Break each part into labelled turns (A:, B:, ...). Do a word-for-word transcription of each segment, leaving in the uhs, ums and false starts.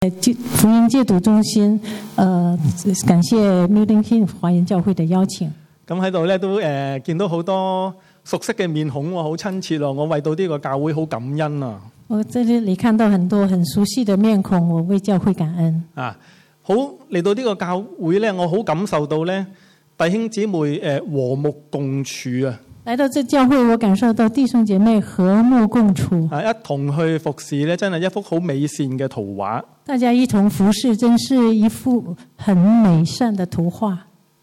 A: 福音戒毒中心，呃，感謝 Milton Keynes 華人教會的邀請。
B: 咁喺度咧都誒、呃、見到好多熟悉嘅面孔喎，好親切咯！我為到呢個教會好感恩啊！
A: 我在這裡看到很多很熟悉的面孔，我為教會感恩。
B: 啊，好嚟到呢個教會咧，我好感受到咧弟兄姊妹誒、呃、和睦共處啊！
A: 來到這教會，我感受到弟兄姐妹和睦共處，
B: 啊，一同去服侍咧，真係一幅好美善嘅圖畫。
A: 大家一同服侍，真是一幅很美善的圖畫。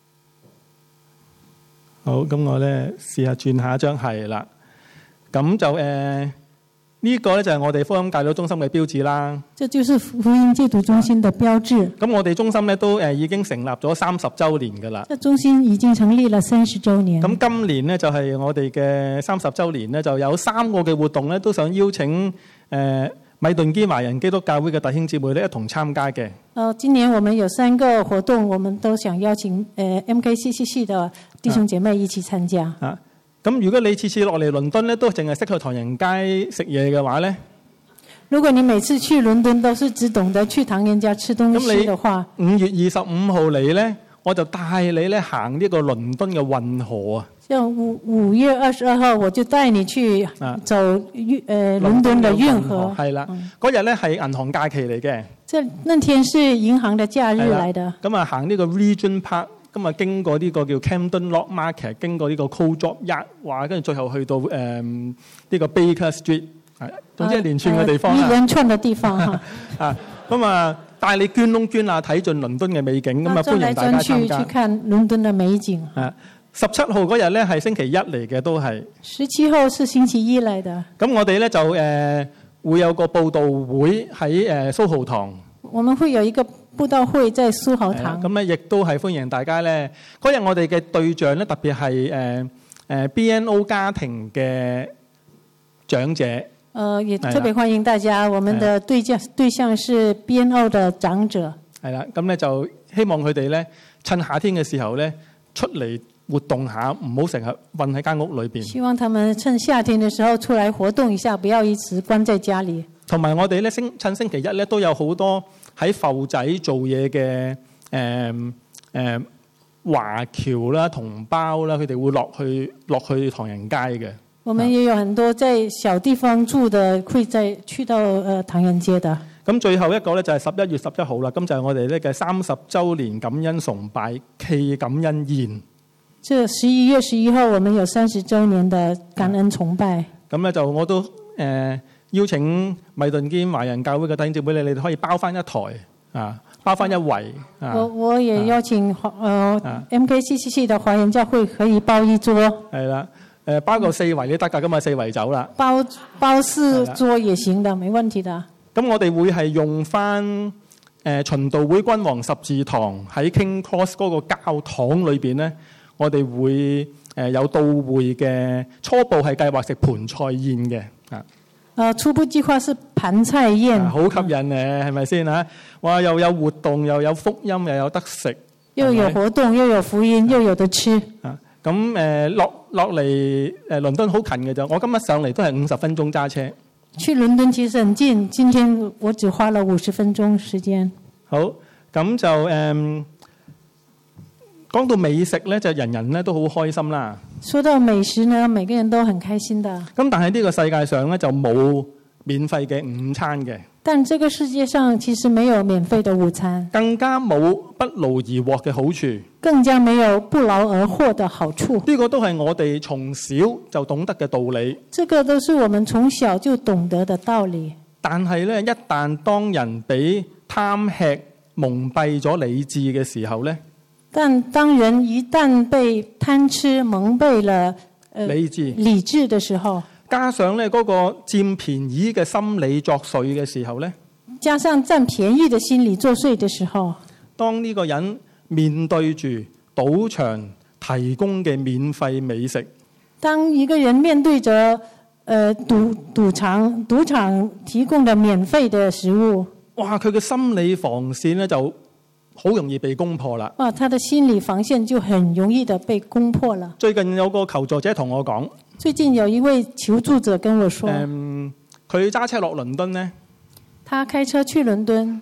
B: 好，咁我咧試下轉下一張係啦。咁就誒呢、呃這個咧就係我哋福音戒毒中心嘅標誌啦。
A: 這就是福音戒毒中心的標誌。
B: 咁我哋中心咧都誒已經成立咗三十週年㗎啦。
A: 這中心已經成立了三十週年。
B: 咁今年咧就係我哋嘅三十週年咧，就有三個嘅活動咧，都想邀請誒、呃、米頓堅華人基督教會嘅弟兄姊妹咧一同參加嘅。
A: 呃，今年我們有三個活動，我們都想邀請誒、呃、M K C C C 的弟兄姐妹一起參加。
B: 啊，咁如果你次次落嚟倫敦咧，都淨係識去唐人街食嘢嘅話咧，
A: 如果你每次去倫敦都是只懂得去唐人街吃東西的話，
B: 五月二十五號嚟咧，我就帶你咧行呢個倫敦嘅運河啊。
A: 像五五月二十二號，我就帶你去走運誒倫敦的運河。
B: 係啦，嗰日咧係銀行假期嚟嘅。
A: 這那天是銀行的假日嚟的。
B: 咁啊行呢個 Regent Park，咁啊經過呢個叫 Camden Lock Market， 經過呢個 Coal Drop Yard， 哇，跟住最後去到誒呢、呃這個 Baker Street， 係總之一連串嘅地方啦。
A: 一連串嘅地方嚇。
B: 啊，咁啊帶你捐窿捐罅睇盡倫敦嘅美景，咁啊歡迎大家參加。
A: 去去看倫敦嘅美景。
B: 啊，十七號嗰日咧係星期一嚟嘅，都係。
A: 十七號是星期一嚟的。咁
B: 我哋咧就誒、呃、會有個佈道會喺誒蘇豪堂。
A: 我們會有一個佈道會在蘇豪堂。
B: 咁咧亦都係歡迎大家咧。嗰日我哋嘅對象咧特別係誒誒 B N O 家庭嘅長者。誒、
A: 呃，也特別歡迎大家。我們的對象對象是 B N O 的長者。係啦，
B: 咁咧就希望佢哋咧趁夏天嘅時候咧出嚟活動下，唔好成日韞喺間屋裏邊。
A: 希望他們趁夏天嘅時候出來活動一下，不要一直關在家裡。
B: 同埋我哋咧星趁星期一咧都有好多喺埠仔做嘢嘅誒誒華僑啦、同胞啦，佢哋會落去落去唐人街嘅。
A: 我們也有很多在小地方住的，會再去到誒唐人街的。
B: 咁最後一個咧就係十一月十一號啦，咁就係我哋咧嘅三十週年感恩崇拜暨感恩宴。
A: 這十一月十一號，我們有三十週年的感恩崇拜。
B: 咁咧就我都誒、呃、邀請米頓堅華人教會嘅弟兄姊妹，你哋可以包翻一台啊，包翻一圍。啊、
A: 我我也邀請誒、呃啊、M K C C C 的華人教會可以包一桌。係啦，
B: 誒包個四圍都得㗎，咁啊四圍走啦。
A: 包包四桌也行的，沒問題的。
B: 咁我哋會係用翻誒、呃、循道會君王十字堂喺 King Cross 嗰個教堂裏邊咧。我哋會誒有到會嘅，初步係計劃食盤菜宴嘅啊。
A: 誒初步計劃是盤菜宴，
B: 好、啊、吸引嘅，係咪先啊？哇！又有活動，又有福音，又有得食，
A: 又有活動，又有福音，又有得吃。
B: 啊，咁誒落落嚟誒倫敦好近嘅啫。我今日上嚟都係五十分鐘揸車。
A: 去倫敦其實很近，今天我只花了五十分鐘時間。
B: 好，咁就誒。嗯講到美食咧，就人人咧都好開心啦。
A: 說到美食呢，每個人都很開心的。
B: 咁但係呢個世界上咧就冇免費嘅午餐嘅。
A: 但這個世界上其實沒有免費的午餐。
B: 更加冇不勞而獲嘅好處。
A: 更加沒有不勞而獲的好處。
B: 呢個都係我哋從小就懂得嘅道理。
A: 這個都是我們從小就懂得的道理。
B: 但係咧，一旦當人俾貪吃蒙蔽咗理智嘅時候咧。
A: 但當人一旦被貪吃蒙蔽了、呃、理智理智的時候，
B: 加上咧嗰個佔便宜嘅心理作祟嘅時候咧，
A: 加上佔便宜的心理作祟的時候，
B: 當呢個人面對住賭場提供嘅免費美食，
A: 當一個人面對着誒賭賭場賭場提供的免費的食物，
B: 哇！佢嘅心理防線咧就好容易被攻破啦！
A: 哇，他的心理防線就很容易的被攻破了。
B: 最近有個求助者同我講，
A: 最近有一位求助者跟我說，
B: 誒，佢揸車落倫敦呢，
A: 他開車去倫敦，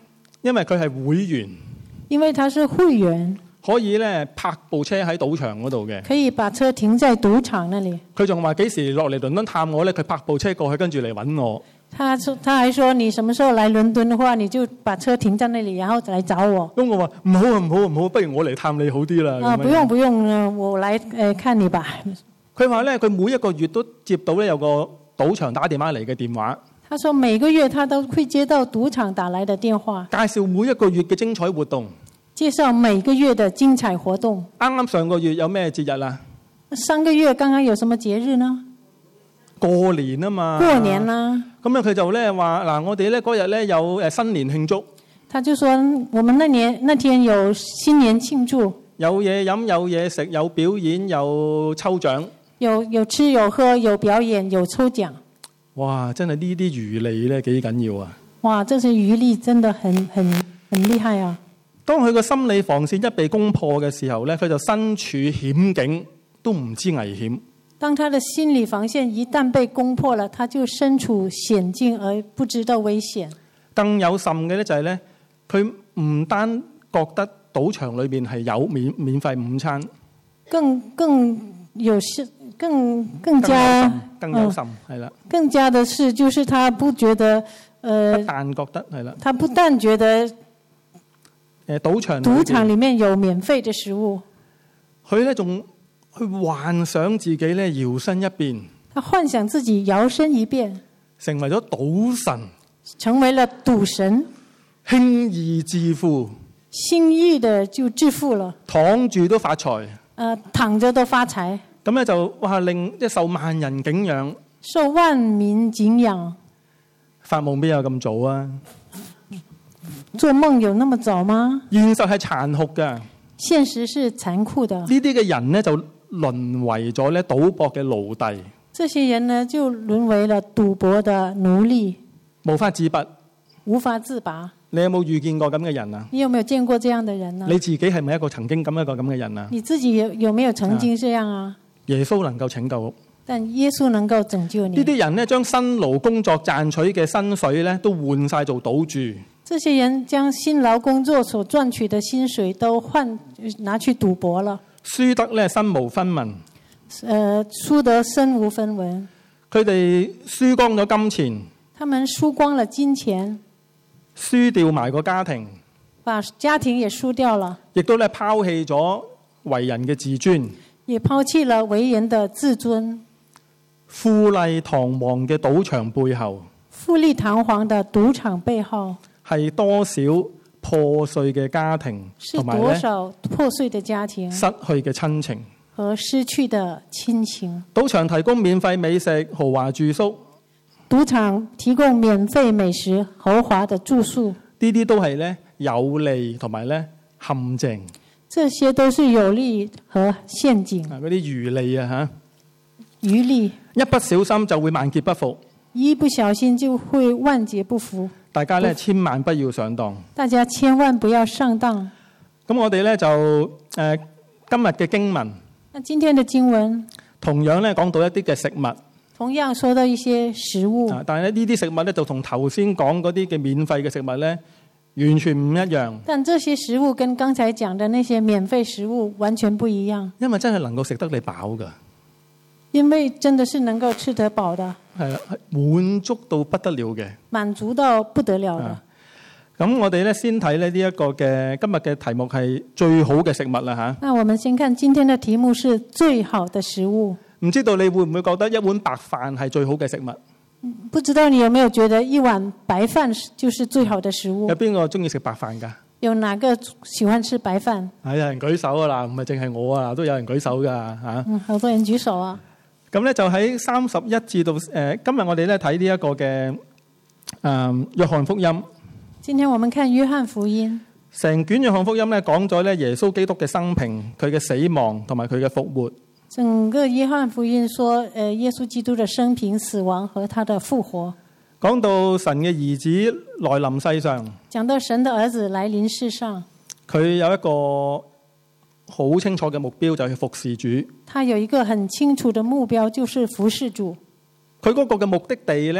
B: 因為佢係會員，
A: 因為他是會員，
B: 可以咧泊部車喺賭場嗰度嘅。
A: 可以把車停在賭場那裡。
B: 佢仲話幾時落嚟倫敦探我咧？佢泊部車過去，跟住嚟揾我。
A: 他說，他還說你什麼時候來倫敦的話，你就把車停在那裡，然後來找我。
B: 咁我話唔好啊，唔好唔好，不如我嚟探你好啲啦。
A: 啊，不用不用，我來誒、呃、看你吧。
B: 佢話咧，佢每一個月都接到咧有個賭場打電話嚟嘅電話。
A: 他說每個月他都會接到賭場打來的電話，
B: 介紹每一個月嘅精彩活動，
A: 介紹每個月的精彩活動。
B: 啱啱上個月有咩節日啊？
A: 上個月剛剛有什麼節日呢？
B: 過年啊嘛。
A: 過年啦。
B: 咁咧佢就咧話嗱，我哋咧嗰日咧有誒新年慶祝。
A: 他就說我們那年那天有新年慶祝，
B: 有嘢飲，有嘢食，有表演，有抽獎。
A: 有有吃有喝，有表演，有抽獎。
B: 哇！真係呢啲餘利咧幾緊要啊！
A: 哇！這些餘利真的很很很厲害啊！
B: 當佢個心理防線一被攻破嘅時候咧，佢就身處險境都唔知危險。
A: 當他的心理防線一旦被攻破了，他就身處險境而不知道危險。
B: 更有甚嘅咧就係咧，佢唔單覺得賭場裏邊係有免免費午餐，
A: 更更有更更加
B: 更有甚係啦。
A: 更加的是，就是他不覺得，呃，
B: 不但覺得係啦，
A: 他不但覺得，
B: 誒賭場
A: 賭場裡面有免費的食物，
B: 佢咧仲去幻想自己咧搖身一變，
A: 他幻想自己搖身一變，
B: 成為咗賭神，
A: 成為了賭神，
B: 輕易致富，
A: 輕易的就致富了，
B: 躺住都發財，
A: 呃，躺着都發財。
B: 咁咧就哇令即係受萬人敬仰，
A: 受萬民敬仰。
B: 發夢邊有咁早啊？
A: 做夢有那麼早嗎？
B: 現實係殘酷嘅，
A: 現實是殘酷的。
B: 呢啲嘅人咧就淪為咗咧賭博嘅奴隸。
A: 這些人呢就淪為了賭博的奴隸，
B: 無法自拔，
A: 無法自拔。
B: 你有冇遇見過咁嘅人啊？
A: 你有沒有見過這樣的人呢？
B: 你自己係咪一個曾經咁一個咁嘅人啊？
A: 你自己有有沒有曾經這樣啊？
B: 耶穌能夠拯救，
A: 但耶穌能夠拯救你。
B: 呢啲人呢，將辛勞工作賺取嘅薪水咧，都換晒做賭注。
A: 這些人將辛勞工作所賺取的薪水都換拿去賭博了，
B: 輸得咧身無分文。
A: 呃，輸得身無分文。
B: 佢哋輸光咗金錢，
A: 他們輸光了金錢，
B: 輸掉埋個家庭，
A: 把家庭也輸掉了，
B: 亦都咧拋棄咗為人嘅自尊。
A: 也拋棄了為人的自尊。
B: 富麗堂皇嘅賭場背後，
A: 富麗堂皇的賭場背後
B: 係多少破碎嘅家庭，
A: 是多少破碎的家庭，
B: 失去嘅親情
A: 和失去的親情。
B: 賭場提供免費美食、豪華住宿，
A: 賭場提供免費美食、豪華的住宿，
B: 呢啲都係咧有利同埋咧陷阱。
A: 這些都是有利和陷阱。
B: 啊，嗰啲餘利啊嚇，
A: 餘利
B: 一不小心就會萬劫不復。
A: 一不小心就會萬劫不復。
B: 大家咧千萬不要上當。
A: 大家千萬不要上當。
B: 咁我哋咧就誒、呃、今日嘅經文，
A: 那今天的經文
B: 同樣咧講到一啲嘅食物，
A: 同樣說到一些食物。
B: 啊、但係呢啲食物咧就同頭先講嗰啲嘅免費嘅食物咧完全唔一樣。
A: 但這些食物跟剛才講的那些免費食物完全不一樣。因為
B: 真係能夠食得你飽㗎。
A: 因為真的是能夠吃得飽的。
B: 係啦，滿足到不得了嘅。
A: 滿足到不得了的。
B: 咁、啊、我哋咧先睇咧呢一個嘅今日嘅題目係最好嘅食物啦吓。
A: 那我們先看今天的題目是最好的食物。
B: 唔知道你會唔會覺得一碗白飯係最好嘅食物？
A: 不知道你有沒有覺得一碗白飯就是最好的食物？
B: 有邊個中意食白飯㗎？
A: 有哪個喜歡吃白飯？
B: 係有人舉手啊啦，唔係淨係我啊，都有人舉手㗎嚇。
A: 嗯，好多人舉手啊。
B: 咁咧就喺三十一至到誒、呃，今日我哋咧睇呢一個嘅誒、呃、約翰福音。
A: 今天我們看約翰福音。
B: 成卷約翰福音咧講咗咧耶穌基督嘅生平、佢嘅死亡同埋佢嘅復活。
A: 整個約翰福音說，誒、呃，耶穌基督的生平、死亡和他的復活。
B: 講到神嘅兒子來臨世上。
A: 講到神的兒子來臨世上。佢
B: 有一個好清楚嘅目標，就係服侍主。
A: 他有一個很清楚的目標，就是服侍主。
B: 佢嗰個嘅目的地咧，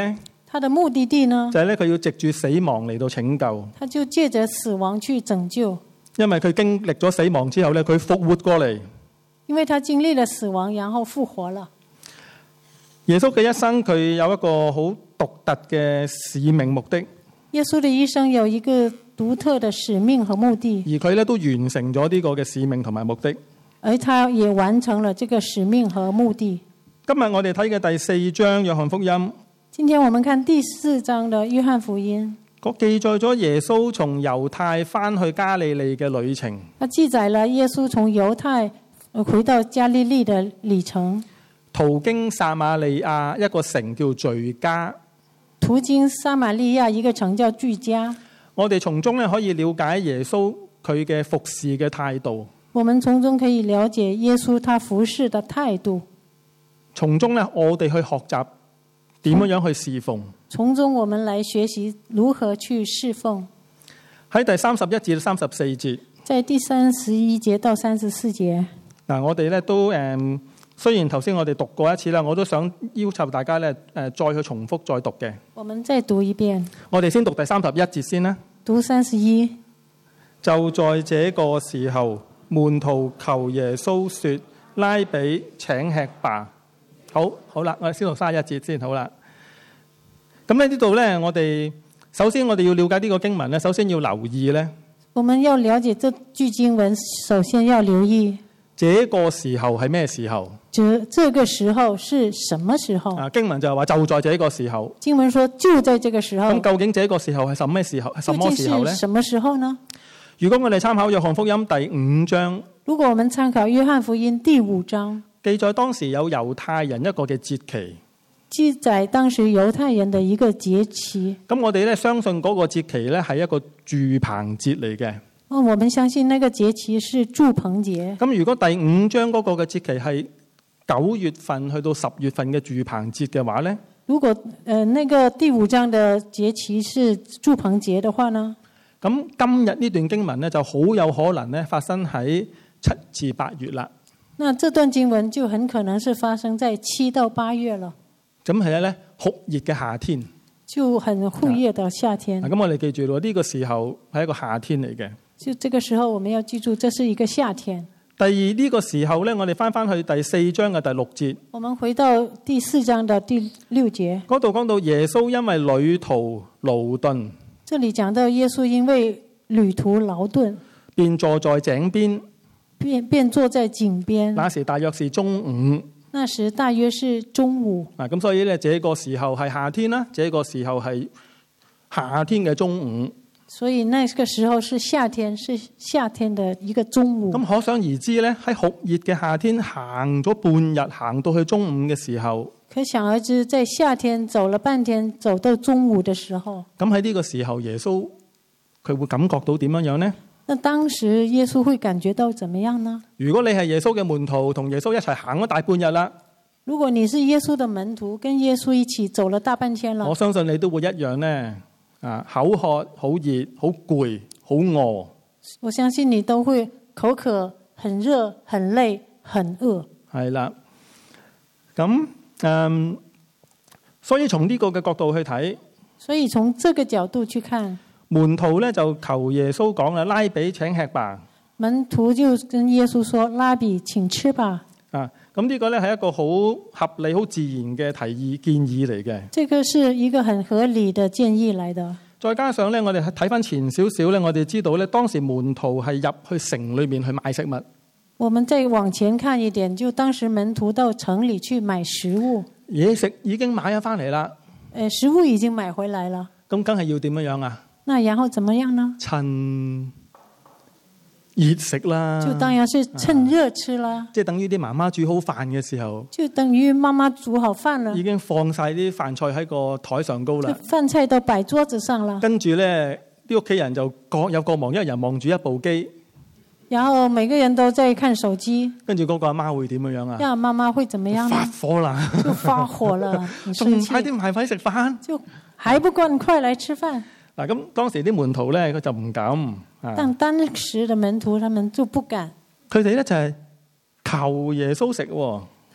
A: 他的目的地呢，
B: 就係咧佢要藉住死亡嚟到拯救。
A: 他就借着死亡去拯救，
B: 因為佢經歷咗死亡之後咧，佢復活過嚟。
A: 因為他經歷了死亡，然後復活了。
B: 耶穌嘅一生佢有一個好獨特嘅使命目的。
A: 耶穌的一生有一個獨特的使命和目的，
B: 而佢咧都完成咗呢個嘅使命同埋目的。
A: 而他也完成了這個使命和目的。
B: 今日我哋睇嘅第四章約翰福音，
A: 今天我們看第四章的約翰福音，
B: 個記載咗耶穌從猶太翻去加利利嘅旅程。
A: 它記載了耶穌從猶太回到加利利的旅程，
B: 途經撒瑪利亞一個城叫敘加。
A: 途經撒瑪利亞一個城叫敘加。
B: 我哋從中咧可以了解耶穌佢嘅服侍嘅態度。
A: 我們從中可以了解耶穌他服侍的態度。
B: 從中咧，我哋去學習點樣樣去侍奉。
A: 從中我們來學習如何去侍奉。
B: 喺第三十一至三十四節，
A: 在第三十一節到三十四節，
B: 嗱，我哋咧都誒，雖然頭先我哋讀過一次啦，我都想要求大家咧誒再去重複再讀嘅。
A: 我們再讀一遍。
B: 我哋先讀第三十一節先啦。
A: 讀三十一。
B: 就在這個時候，門徒求耶穌說：拉比，請吃吧。好，好啦，我哋先讀三十一節先，好啦。咁喺呢度咧，我哋首先我哋要了解呢個經文咧，首先要留意咧。
A: 我們要了解這句經文，首先要留意。
B: 這個時候係咩時候？
A: 這這個時候是什麼時候？
B: 啊，經文就係話就在這個時候。
A: 經文說就在這個時候。
B: 咁究竟這個時候係什麼時候？係什麼時候咧？
A: 什麼時候呢？
B: 如果我哋參考約翰福音第五章，
A: 如果我們參考約翰福音第五章，
B: 記載當時有猶太人一個嘅節期。
A: 記載當時猶太人的一個節期。咁
B: 我哋咧相信嗰個節期咧係一個住棚節嚟嘅。
A: 哦，我們相信那個節期是住棚節。
B: 咁如果第五章嗰個嘅節期係九月份去到十月份嘅住棚節嘅話咧，
A: 如果誒、呃、那個第五章的節期是住棚節的話呢？
B: 咁今日呢段經文咧就好有可能咧發生喺七至八月啦。
A: 那這段經文就很可能是發生在七到八月了。
B: 咁係咧酷熱嘅夏天，
A: 就很酷熱的夏天。
B: 咁我哋記住咯，呢個時候係一個夏天嚟嘅。
A: 就這個時候，我們要記住，這是一個夏天。
B: 第二呢個時候咧，我哋翻翻去第四章嘅第六節。
A: 我們回到第四章的第六節，
B: 嗰度講到耶穌因為旅途勞頓。
A: 這裡講到耶穌因為旅途勞頓，
B: 便坐在井邊，
A: 便便坐在井邊。
B: 那時大約是中午。
A: 那時大約是中午。
B: 啊，咁所以咧，這個時候係夏天啦，這個時候係夏天嘅中午。
A: 所以那個時候是夏天，是夏天的一個中午。
B: 咁可想而知咧，喺酷熱嘅夏天行咗半日，行到去中午嘅時候，
A: 可想而知，在夏天走了半天，走到中午的時候，
B: 咁喺呢個時候，耶穌佢會感覺到點樣樣呢？
A: 那當時耶穌會感覺到怎麼樣呢？
B: 如果你係耶穌嘅門徒，同耶穌一齊行咗大半日啦，
A: 如果你是耶穌的門徒，跟耶穌一起走了大半天了，
B: 我相信你都會一樣呢。啊，口渴、好熱、好攰、好餓。
A: 我相信你都會口渴、很熱、很累、很餓。
B: 係啦，咁嗯，所以從呢個嘅角度去睇，
A: 所以從這個角度去看，
B: 門徒咧就求耶穌講啦，拉比請吃吧。
A: 門徒就跟耶穌說：拉比請吃吧。
B: 啊，咁呢個咧係一個好合理、好自然嘅提議建議嚟嘅。
A: 這個是一個很合理的建議來的。
B: 再加上咧，我哋睇翻前少少咧，我哋知道咧，當時門徒係入去城裏面去買食物。
A: 我們再往前看一點，就當時門徒到城裏去買食物，
B: 嘢食已經買咗翻嚟啦。
A: 誒，食物已經買回來了。
B: 咁梗係要點樣樣啊？
A: 那然後怎麼樣呢？
B: 趁熱食啦，
A: 就當然是趁熱吃啦。
B: 啊、即係等於啲媽媽煮好飯嘅時候，
A: 就等於媽媽煮好飯了，
B: 已經放晒啲飯菜喺個台上高啦。
A: 飯菜都擺桌子上了。跟
B: 住咧，啲屋企人就各有各忙，一人望住一部機。
A: 然後每個人都在看手機。
B: 跟住嗰個阿媽會點樣樣啊？
A: 呀，媽媽會怎麼樣呢？
B: 發火啦！
A: 就發火了。
B: 仲快啲埋位食飯？
A: 就還不趕快來吃飯？
B: 嗱，咁當時啲門徒咧，佢就唔敢。
A: 但當時的門徒，他們就不敢。
B: 佢哋咧就係求耶穌食。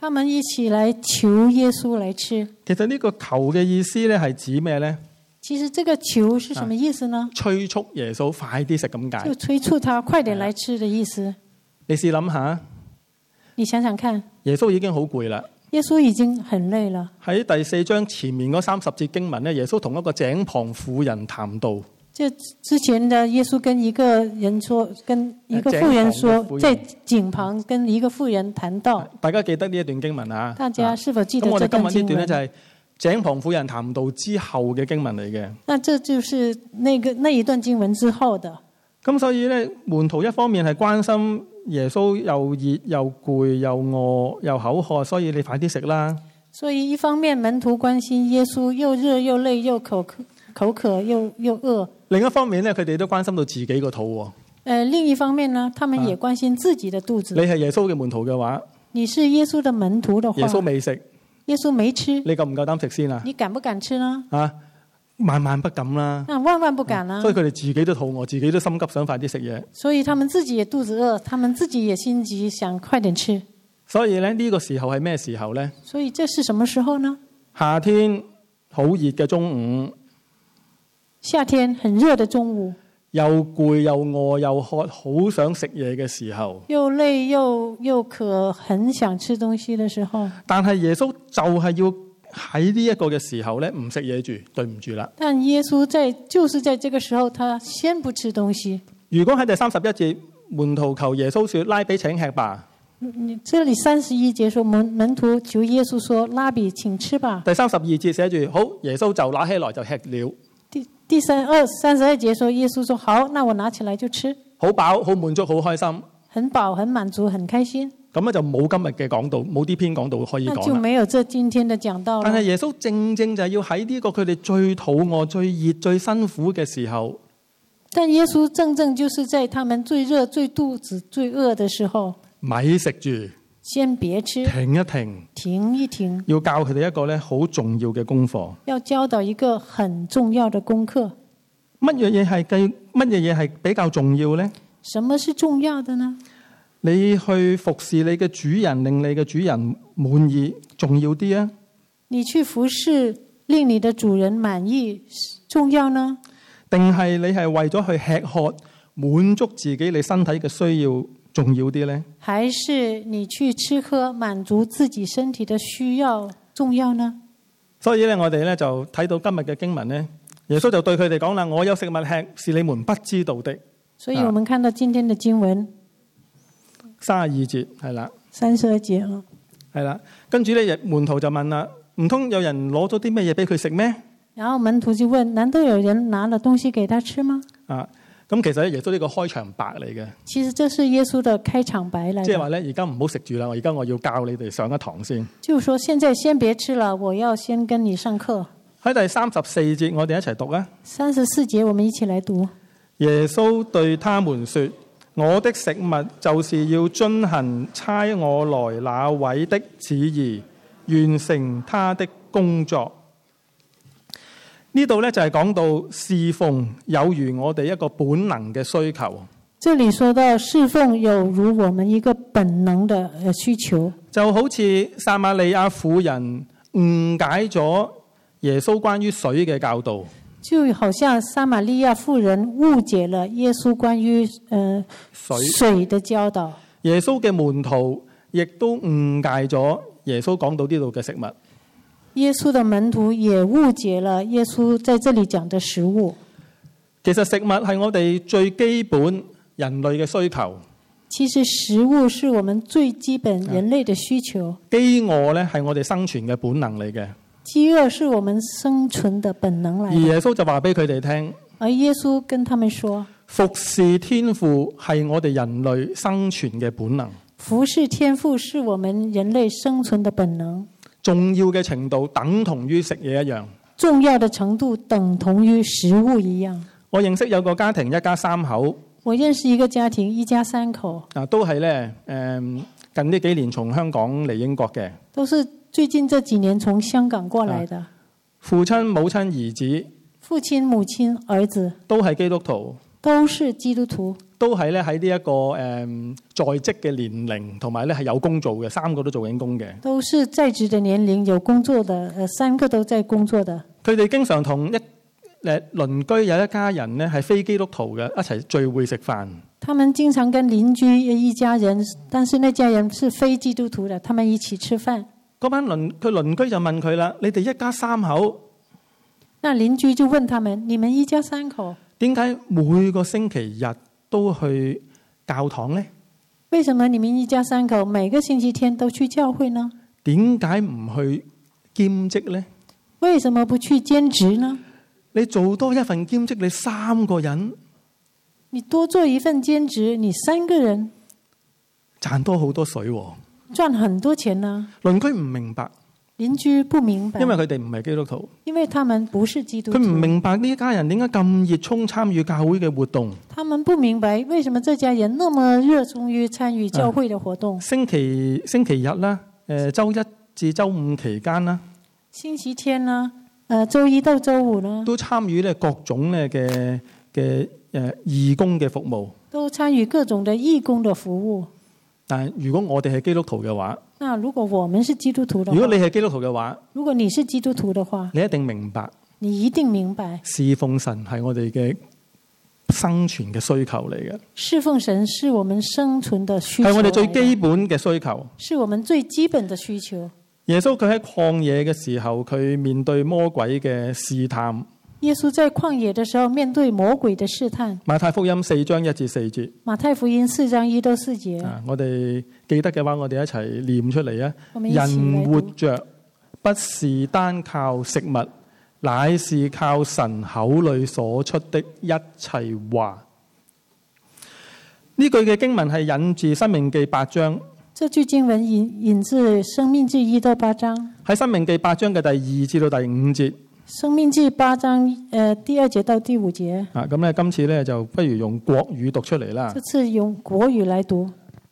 A: 他們一起來求耶穌來吃。
B: 其實呢個求嘅意思咧係指咩咧？
A: 其實這個求是什麼意思呢？
B: 催促耶穌快啲食咁解。
A: 就催促他快點來吃的意思。
B: 你試諗下，
A: 你想想看，
B: 耶穌已經好攰啦。
A: 耶穌已經很累了。
B: 喺第四章前面嗰三十節經文咧，耶穌同一個井旁婦人談道。
A: 就之前的耶穌跟一個人說，跟一個婦人說，在井旁跟一個婦人談道。
B: 大家記得呢一段經文啊？
A: 大家是否記得
B: 這段經文？咁我哋今日呢段咧就係井旁婦人談道之後嘅經文嚟嘅。
A: 那這就是那個那一段經文之後的。
B: 咁所以咧，門徒一方面係關心耶穌又熱又攰又餓又口渴，所以你快啲食啦。
A: 所以一方面門徒關心耶穌又熱又累又口渴口渴又又餓。另一方面咧，佢哋都關心到自己個肚。誒，另一方面呢，他們也關心自己的肚子。啊、你係耶穌嘅門徒嘅話，你是耶穌的門徒的話，耶穌未食，耶穌沒吃，你夠唔夠膽食先啊？你敢不敢吃呢？啊，萬萬不敢啦！那萬萬不敢啦！所以佢哋自己都肚餓，自己都心急，想快啲食嘢。所以他們自己也肚子餓，他們自己也心急，想快點吃。所以咧，呢個時候係咩時候呢？所以這是什麼時候呢？夏天好熱嘅中午。夏天很熱的中午，又攰又餓又渴，好想食嘢嘅時候，又累又又渴，很想吃東西的時候。但係耶穌就係要喺呢一個嘅時候咧，唔食嘢住，對唔住啦。但耶穌在就是在這個時候，他先不吃東西。如果喺第三十一節，門徒求耶穌說：拉比請吃吧。你這裏三十一節說門門徒求耶穌說：拉比請吃吧。第三十二節寫住：好，耶穌就拿起來就吃了。第第三二三十二節說，耶穌說：好，那我拿起來就吃。好飽，好滿足，好開心。很飽，很滿足，很開心。咁咧就冇今日嘅講道，冇啲篇講道可以講啦。就沒有這今天的講道。但係耶穌正正就係要喺呢個佢哋最肚餓、最熱、最辛苦嘅時候。但耶穌正正就是在他們最熱、最肚子、最餓的時候。咪食住。先別吃，停一停，停一停，要教佢哋一個咧好重要嘅功課。要教導一個很重要的功課。乜嘢嘢係計？乜嘢嘢係比較重要呢？什麼是重要的呢？你去服侍你嘅主人，令你嘅主人滿意，重要啲啊？你去服侍，令你的主人滿意，重要呢？定係你係為咗去吃喝，滿足自己你身體嘅需要？重要啲呢？還是你去吃喝滿足自己身體的需要重要呢？所以咧，我哋咧就睇到今日嘅經文咧，耶穌就對佢哋講啦：我有食物吃，是你們不知道的。所以我們看到今天的經文，三十二節係啦，三十二節啊，係啦。跟住咧，門徒就問啦：唔通有人攞咗啲咩嘢俾佢食咩？然後門徒就問：難道有人拿了東西給他吃嗎？啊。咁其實耶穌呢個開場白嚟嘅。其實這是耶穌的開場白嚟。即係話咧，而家唔好食住啦，我而家我要教你哋上一堂先。就是說，現在先別吃了，我要先跟你上課。喺第三十四節，我哋一齊讀啊。三十四節，我們一起來讀。耶穌對他們說：我的食物就是要遵行差我來那位的旨意，完成他的工作。呢度咧就係講到侍奉有如我哋一個本能嘅需求。這裡說到侍奉有如我們一個本能的需求，就好似撒瑪利亞婦人誤解咗耶穌關於水嘅教導，就好像撒瑪利亞婦人誤解了耶穌關於呃水水的教導。耶穌嘅門徒亦都誤解咗耶穌講到呢度嘅食物。耶穌的門徒也誤解了耶穌在這裡講的食物。其實食物係我哋最基本人類嘅需求。其實食物是我們最基本人類的需求。飢餓咧係我哋生存嘅本能嚟嘅。飢餓是我們生存的本能嚟。而耶穌就話俾佢哋聽。而耶穌跟他們說，服侍天父係我哋人類生存嘅本能。服侍天父是我們人類生存的本能。重要嘅程度等同於食嘢一樣，重要的程度等同於食物一樣。我認識有個家庭一家三口，我認識一個家庭一家三口，啊，都係咧，誒，近呢幾年從香港嚟英國嘅，都是最近這幾年從香港過來的。啊，父親、母親、兒子，父親、母親、兒子都係基督徒，都是基督徒，
B: 都係咧喺呢一個誒、嗯、在職嘅年齡，同埋咧係有工做嘅，三個都做緊工嘅。
A: 都是在職嘅年齡，有工作的，誒三個都在工作的。
B: 佢哋經常同一誒鄰居有一家人咧係非基督徒嘅一齊聚會食飯。
A: 他們經常跟鄰居一家人，但是那家人是非基督徒的，他們一起吃飯。
B: 嗰班鄰佢鄰居就問佢啦：你哋一家三口？
A: 那鄰居就問他們：你們一家三口
B: 點解每個星期日都去教堂呢？
A: 為什麼你們一家三口每個星期天都去教會呢？
B: 點解唔去兼職呢？
A: 為什麼不去兼職呢？
B: 你做多一份兼職，你三個人，
A: 你多做一份兼職，你三個人
B: 賺多好多水喎，
A: 賺很多錢呢？
B: 鄰居唔明白。
A: 鄰居不明白，
B: 因為佢哋唔係基督徒，
A: 因為他們不是基督徒。
B: 佢唔明白呢家人點解咁熱衷參與教會嘅活動。
A: 他們不明白為什麼這家人那麼熱衷於參與教會的活動。啊、
B: 星期星期日啦，誒周一至周五期間啦，
A: 星期天啦，誒周一到周五呢，
B: 都參與咧各種咧嘅嘅誒義工嘅服務，
A: 都參與各種嘅義工嘅服務。
B: 但係如果我哋係基督徒嘅話，
A: 那如果我們是基督徒的話，
B: 如果你係基督徒嘅話，
A: 如果你是基督徒的話，
B: 你一定明白，
A: 你一定明白，
B: 侍奉神係我哋嘅生存嘅需求嚟嘅。
A: 侍奉神是我們生存的需求，
B: 係我哋最基本嘅需求，
A: 是我們最基本的需求。
B: 耶穌佢喺曠野嘅時候，佢面對魔鬼嘅試探。
A: 耶穌在曠野的時候面對魔鬼的試探。
B: 馬太福音四章一至四節。
A: 馬太福音四章一到四節。
B: 啊，我哋記得嘅話，我哋一齊念出嚟啊！人活着不是單靠食物，乃是靠神口裏所出的一切話。呢句嘅經文係引自申命記八章。
A: 這句經文引引自申命記一到八章。喺
B: 申命記八章嘅第二至到第五節。
A: 申命記八章誒、呃、第二節到第五節。
B: 啊，咁咧今次咧就不如用國語讀出嚟啦。
A: 這次用國語來讀。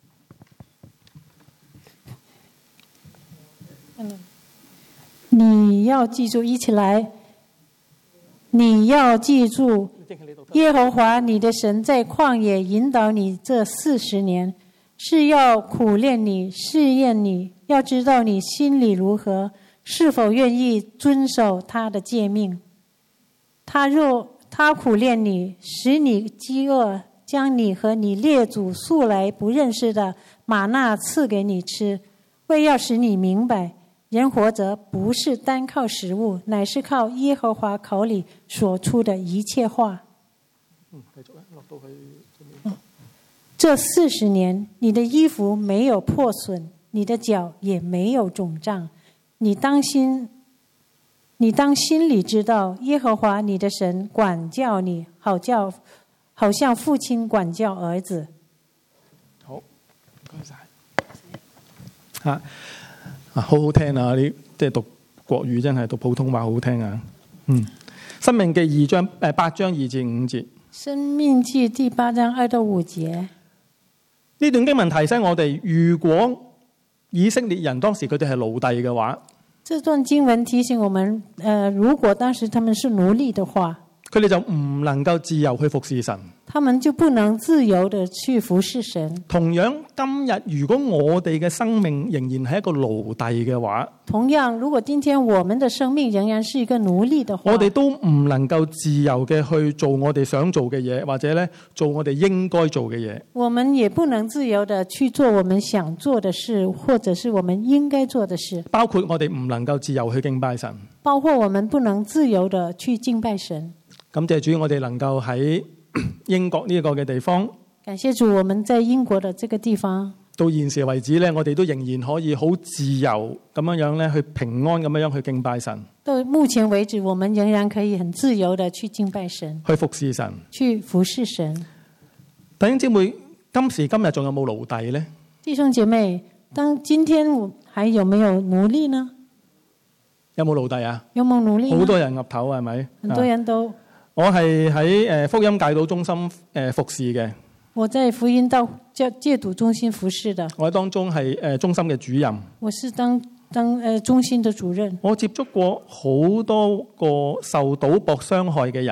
A: 你要記住，一起來。你要記住，耶和華你的神在曠野引導你這四十年，是要苦練你、試驗你，要知道你心裡如何。是否願意遵守他的誡命？他若他苦練你，使你飢餓，將你和你列祖素來不認識的嗎哪賜給你吃，為要使你明白，人活着不是單靠食物，乃是靠耶和華口裡所出的一切話。嗯，繼續落到去。這四十年，你的衣服沒有破損，你的腳也沒有腫脹。你當心，你當心裡知道，耶和華你的神管教你，好叫，好像父親管教兒子。
B: 好，唔該晒。啊啊，好好聽啊！你即係讀國語，真係讀普通話好聽啊。嗯，申命記二章誒八章二至五節。
A: 申命記第八章二到五節。
B: 呢段經文提醒我哋，如果以色列人當時佢哋係奴隸嘅話，
A: 這段經文提醒我們，呃，如果當時他們是奴隸的話，
B: 佢哋就唔能夠自由去服侍神，
A: 他們就不能自由地去服侍神。
B: 同樣，今日如果我哋嘅生命仍然係一個奴隸嘅話，
A: 同樣，如果今天我們的生命仍然是一個奴隸的話，
B: 我哋都唔能夠自由嘅去做我哋想做嘅嘢，或者咧做我哋應該做嘅嘢。
A: 我們也不能自由地去做我們想做的事，或者是我們應該做的事。
B: 包括我哋唔能夠自由去敬拜神，
A: 包括我們不能自由地去敬拜神。
B: 感謝主，我哋能夠喺英國呢個嘅地方。
A: 感謝主，我們在英國的這個地方。
B: 到現時為止咧，我哋都仍然可以好自由咁樣樣咧，去平安咁樣樣去敬拜神。到
A: 目前為止，我們仍然可以很自由地去敬拜神，
B: 去服侍神，
A: 去服侍神。
B: 弟兄姊妹，今時今日仲有冇奴隸呢？
A: 弟兄姐妹，當今天我還有沒有奴隸呢？
B: 有冇奴隸啊？
A: 有冇奴隸？
B: 好多人岌頭係咪？
A: 很多人都。
B: 我係喺誒福音戒毒中心誒服侍嘅。
A: 我在福音道戒戒毒中心服侍的。我喺
B: 當中係誒中心嘅主任。
A: 我是當當誒中心的主任。
B: 我接觸過好多個受賭博傷害嘅人。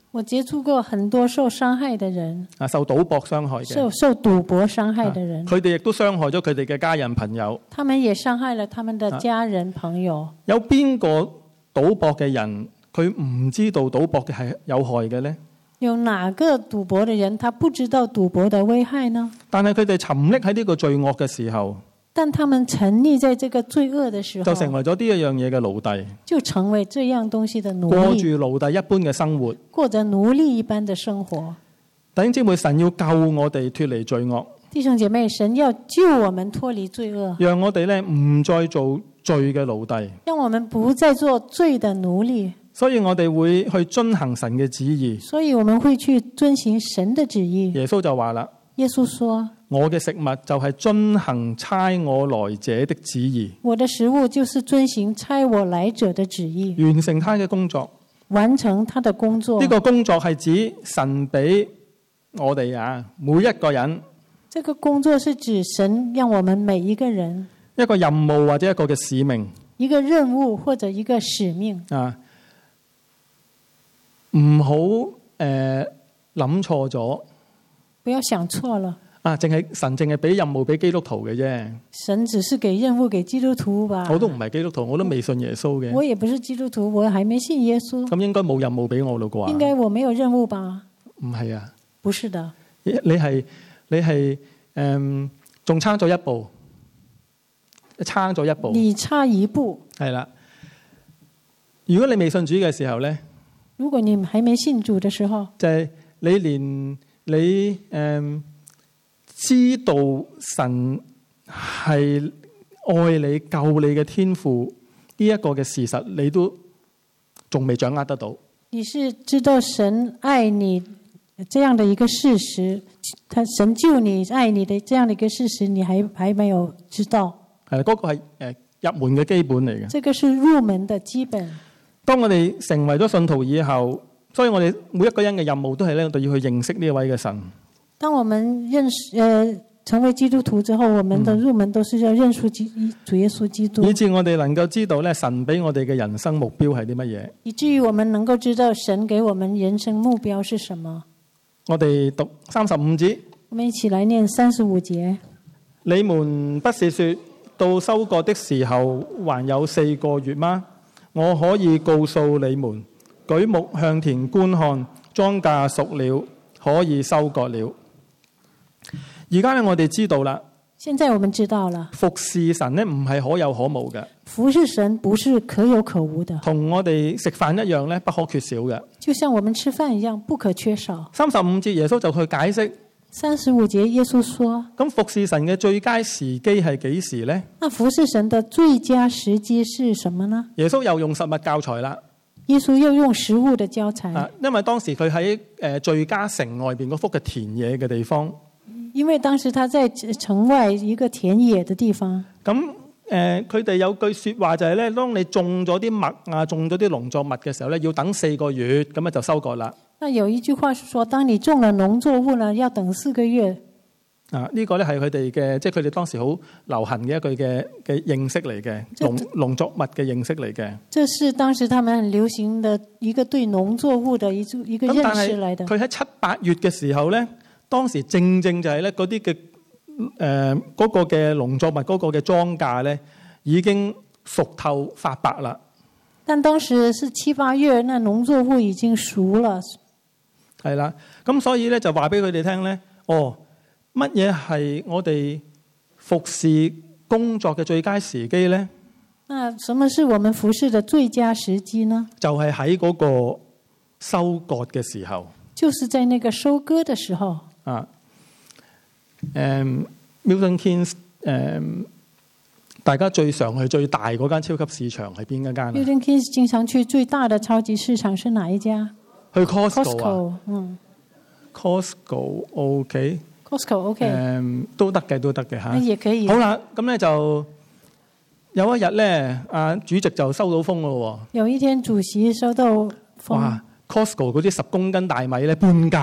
A: 我接觸過很多受傷害的人，
B: 啊，受賭博傷害嘅，
A: 受受賭博傷害的人，
B: 佢哋亦都傷害咗佢哋嘅家人朋友。
A: 他們也傷害了他們的家人朋友。
B: 有邊個賭博嘅人佢唔知道賭博嘅係有害嘅呢？
A: 有哪個賭博的人他不知道賭博的危害呢？
B: 但係佢哋沉溺喺呢個罪惡嘅時候，
A: 但他們沉溺在這個罪惡的時候，
B: 就成為咗呢一樣嘢嘅奴隸，
A: 就成為這樣東西的奴隸，
B: 過住奴隸一般嘅生活，
A: 過着奴隸一般的生活。
B: 弟兄姊妹，神要救我哋脫離罪惡。
A: 弟兄姐妹，神要救我們脫離罪惡，
B: 讓我哋咧唔再做罪嘅奴隸，
A: 讓我們不再做罪的奴隸。
B: 所以我哋會去遵行神嘅旨意。
A: 所以我們會去遵行神的旨意。
B: 耶穌就話啦，
A: 耶穌說，
B: 我嘅食物就係遵行差我來者的旨意。
A: 我的食物就是遵行差我來者的旨意，
B: 完成他嘅工作，
A: 完成他的工作。
B: 呢個工作係指神俾我哋啊每一個人。
A: 這個工作是指神讓我們每一個人
B: 一個任務或者一個嘅使命，
A: 一個任務或者一個使命
B: 啊，唔好誒諗錯咗，
A: 不要想錯了
B: 啊！淨係神淨係俾任務俾基督徒嘅啫，
A: 神只是給任務給基督徒吧？
B: 我都唔係基督徒，我都未信耶穌嘅。
A: 我也不是基督徒，我還沒信耶穌。
B: 咁應該冇任務俾我咯啩？
A: 應該我沒有任務吧？
B: 唔係啊，
A: 不是的，
B: 你係你係誒，仲、嗯、差咗一步，差咗一步，
A: 你差一步，
B: 係啦。如果你未信主嘅時候咧，
A: 如果你還沒信主的時候，
B: 就係、是、你連你誒、嗯、知道神係愛你救你嘅天父呢一個嘅事實，你都仲未掌握得到。
A: 你是知道神愛你這樣的一個事實，他神救你愛你的這樣的一個事實，你還還沒有知道。
B: 係嗰個係誒入門嘅基本嚟嘅。
A: 這個是入門的基本。
B: 當我哋成為咗信徒以後，所以我哋每一個人嘅任務都係咧，我哋要去認識呢一位嘅神。
A: 當我們認識誒、呃、成為基督徒之後，我們的入門都是要認識基主耶穌基督，
B: 以致我哋能夠知道咧，神俾我哋嘅人生目標係啲乜嘢。
A: 以至於我們能夠知道神給我們人生目標是什麼。
B: 我哋讀三十五節，
A: 我們一起來念三十五節。
B: 你們不是說到收割的時候還有四個月嗎？我可以告訴你們，舉目向田觀看，莊稼熟了，可以收割了。而家咧，我哋知道啦。
A: 現在我們知道了，
B: 服侍神咧唔係可有可無嘅。
A: 服侍神不是可有可無的，
B: 同我哋食飯一樣咧，不可缺少嘅。
A: 就像我們吃飯一樣，不可缺少。
B: 三十五節耶穌就去解釋。
A: 三十五節耶穌說：
B: 咁服侍神嘅最佳時機係幾時呢？
A: 那服侍神的最佳時機是什麼呢？
B: 耶穌又用實物教材啦。
A: 耶穌又用實物的教材。
B: 啊，因為當時佢喺誒敘加城外邊嗰幅嘅田野嘅地方。
A: 因為當時他在城外一個田野的地方。
B: 咁誒，佢哋有句說話就係咧，當你種咗啲麥啊，種咗啲農作物嘅時候咧，要等四個月，咁啊就收割啦。
A: 那有一句話是說，當你種了農作物呢，要等四個月。
B: 啊，呢個咧係佢哋嘅，即係佢哋當時好流行嘅一句嘅嘅認識嚟嘅，農農作物嘅認識嚟嘅。
A: 這是當時他們很流行的一個對農作物的一一個認識嚟的。
B: 佢喺七八月嘅時候咧，當時正正就係咧嗰啲嘅誒嗰個嘅農作物嗰個嘅莊稼咧，已經熟透發白啦。
A: 但當時是七八月，那農作物已經熟了。
B: 係啦，咁所以咧就話俾佢哋聽咧，哦，乜嘢係我哋服侍工作嘅最佳時機咧？
A: 那什麼是我們服侍的最佳時機呢？
B: 就係喺嗰個收割嘅時候。
A: 就是在那個收割的時候。
B: 啊，誒 Milton Keynes 誒，大家最常去最大嗰間超級市場係邊一間啊
A: Milton Keynes 經常去最大的超級市場是哪一家？
B: 去 Costco 啊
A: Costco， 嗯
B: ，Costco OK，Costco
A: OK，
B: 誒都得嘅，都得嘅嚇。
A: 也可以。
B: 好啦，咁咧就有一日咧，阿主席就收到風咯喎。
A: 有一天主席收到風。
B: 哇 Costco 嗰啲十公斤大米咧半價。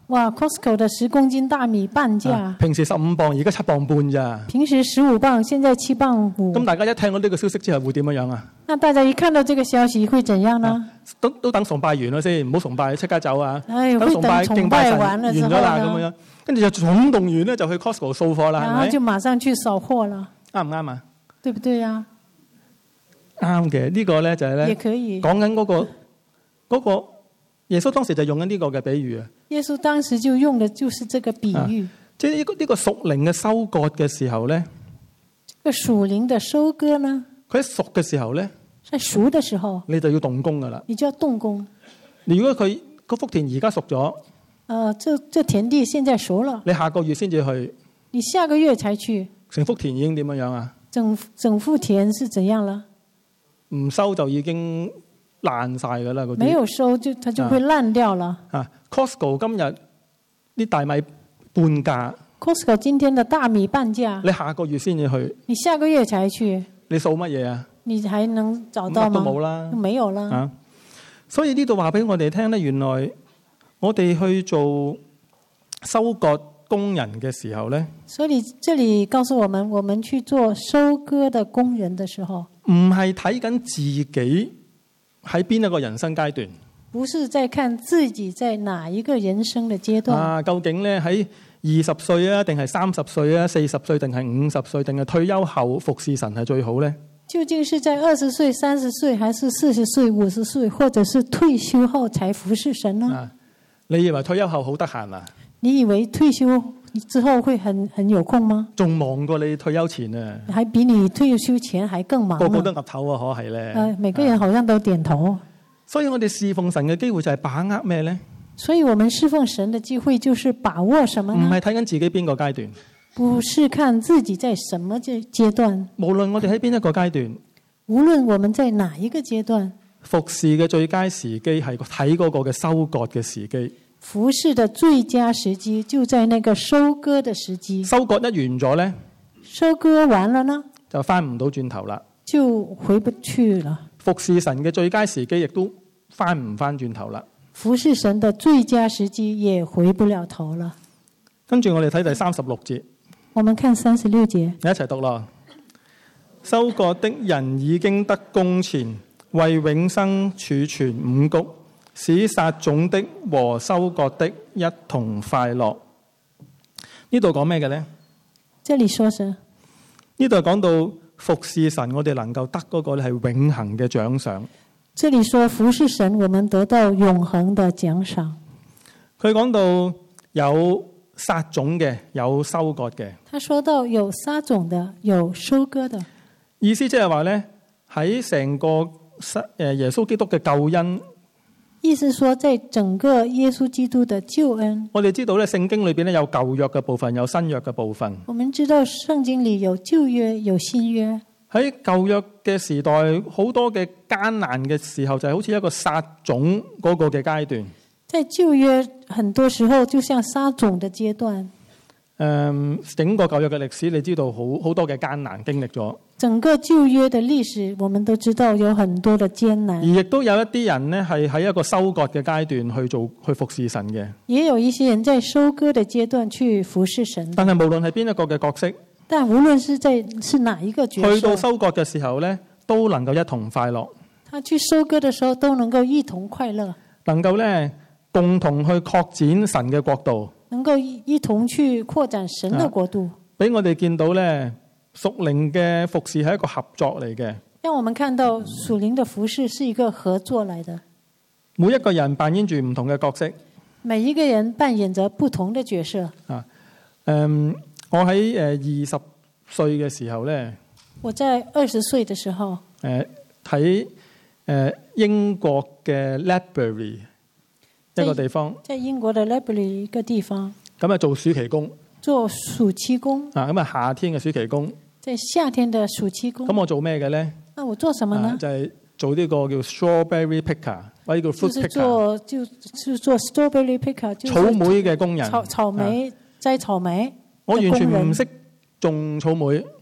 A: 哇 Costco 的十公斤大米半價、啊，
B: 平時十五磅，而家七磅半咋？
A: 平時十五磅，現在七磅五。
B: 咁大家一聽到呢個消息之後會點樣啊？
A: 那大家一看到這個消息會怎樣呢？啊、
B: 都都等崇拜完咗先，唔好崇拜，即刻走啊！
A: 哎、
B: 等崇拜敬拜神完咗啦，咁樣，跟住就總動員咧，就去 Costco 掃貨啦，
A: 然後就馬上去掃貨啦。
B: 啱唔啱啊？
A: 對不對啊？
B: 啱嘅，呢個咧就係咧，講緊嗰個嗰個耶穌當時就用緊呢個嘅比喻啊。
A: 耶穌當時就用的就是這個比喻，
B: 即係呢個呢個屬靈嘅收割嘅時候咧，
A: 個屬靈嘅收割呢？
B: 佢喺熟嘅時候咧，
A: 在熟嘅時候，
B: 你就要動工噶啦。
A: 你就要動工。
B: 如果佢嗰幅田而家熟咗，
A: 呃，這這田地現在熟了，
B: 你下個月先至去，
A: 你下個月才去，
B: 成幅田已經點樣樣啊？
A: 整整幅田是怎樣了？
B: 唔收就已經爛晒噶啦，嗰啲。
A: 沒有收就它就會爛掉了。
B: 啊 ，Costco 今日啲大米半價
A: ，Costco 今天的大米半價，
B: 你下個月先至去，
A: 你下個月才去，
B: 你掃乜嘢啊？
A: 你還能找到嗎？
B: 乜都冇啦，
A: 沒有啦。
B: 啊，所以呢度話俾我哋聽咧，原來我哋去做收割工人嘅時候咧，
A: 所以這裡告訴我們，我們去做收割的工人的時候，
B: 唔係睇緊自己喺邊一個人生階段，
A: 不是在看自己在哪一個人生的階段
B: 啊，究竟咧喺二十歲啊，定係三十歲啊，四十歲定係五十歲，定係退休後服侍神係最好咧？
A: 究竟是在二十歲、三十歲，還是四十歲、五十歲，或者是退休後才服侍神呢？
B: 啊，你以為退休後好得閒啊？
A: 你以為退休之後會很很有空嗎？
B: 仲忙過你退休前啊？
A: 還比你退休前還更忙。
B: 個個都岌頭啊，可係咧？
A: 誒，每個人好像都點頭。啊，
B: 所以我哋侍奉神嘅機會就係把握咩咧？
A: 所以我們侍奉神嘅機會就是把握什麼呢？
B: 唔係睇緊自己邊個階段，
A: 不是看自己在什麼階階段。
B: 無論我哋喺邊一個階段，
A: 無論我們在哪一個階段，
B: 服侍嘅最佳時機係睇嗰個嘅收割嘅時機。
A: 服侍的最佳時機就在那個收割的時機。
B: 收割一完咗咧，
A: 收割完了呢，
B: 就翻唔到轉頭啦，
A: 就回不去了。
B: 服侍神嘅最佳時機亦都翻唔翻轉頭啦。
A: 服侍神的最佳時機也回不了頭了。
B: 跟住我哋睇第三十六節，
A: 我們看三十六節，
B: 你一齊讀咯。收割的人已經得工錢，為永生儲存五穀，使撒種的和收割的一同快樂。呢度講咩嘅呢？
A: 這裡說是
B: 呢度講到服侍神，我哋能夠得嗰個係永恆嘅獎賞。
A: 這裡說服侍神，我們得到永恆的獎賞。
B: 佢講到有撒種嘅，有收割嘅。
A: 他說到有撒種的，有收割的。
B: 意思即係話咧，喺成個誒耶穌基督嘅救恩。
A: 意思說，在整個耶穌基督的救恩，
B: 我哋知道咧，聖經裏邊咧有舊約嘅部分，有新約嘅部分。
A: 我們知道聖經裏有舊約，有新約。
B: 喺舊約嘅時代，好多嘅艱難嘅時候，就係好似一個撒種嗰個嘅階段。
A: 在舊約，很多時候就像撒種的階段。
B: 誒，整個舊約嘅歷史，你知道好好多嘅艱難經歷咗。
A: 整個舊約的歷史，我們都知道有很多的艱難。
B: 而亦都有一啲人呢，係喺一個收割嘅階段去做去服侍神嘅。
A: 也有一些人在收割的階段去服侍神。
B: 但係無論係邊一個嘅角色，
A: 但無論是在是哪一個角色，
B: 去到收割嘅時候呢，都能夠一同快樂。
A: 他去收割的時候，都能夠一同快樂，
B: 能夠呢共同去擴展神嘅國度，
A: 能夠一同去擴展神的國度。
B: 俾我哋見到呢，屬靈嘅服侍係一個合作嚟嘅。
A: 讓我們看到屬靈的服侍是一個合作來的。
B: 每一個人扮演住唔同嘅角色，
A: 每一個人扮演着不同的角色。
B: 啊，誒，我喺誒二十歲嘅時候咧，
A: 我在二十歲嘅時候，
B: 誒喺誒英國嘅 Ledbury 一個地方，
A: 在英國嘅 Ledbury 一個地方，
B: 咁啊做暑期工。做
A: 暑期工
B: 啊，咁啊夏天嘅暑期工，
A: 在夏天的暑期工。
B: 咁我做咩嘅咧？
A: 那我做什麼呢？
B: 啊、就係、是、做呢個叫 strawberry picker，或者叫 fruit picker。就是做
A: 就就是做 strawberry picker，就是
B: 草莓嘅工人。
A: 草草莓、啊、摘草莓。
B: 我完全唔識種草莓。